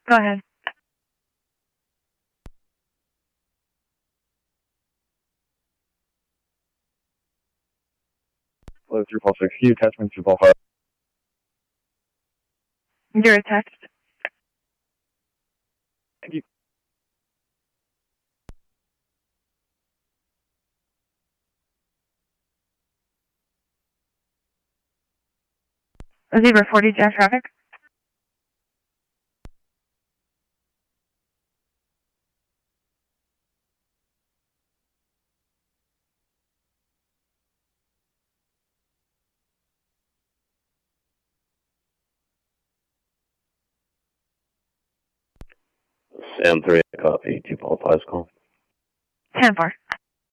Go ahead. Hello, 346. Key attachment 245. You're attached. Thank you. Zebra 40, jam traffic. Sam 3, copy. 245's call. 10-4.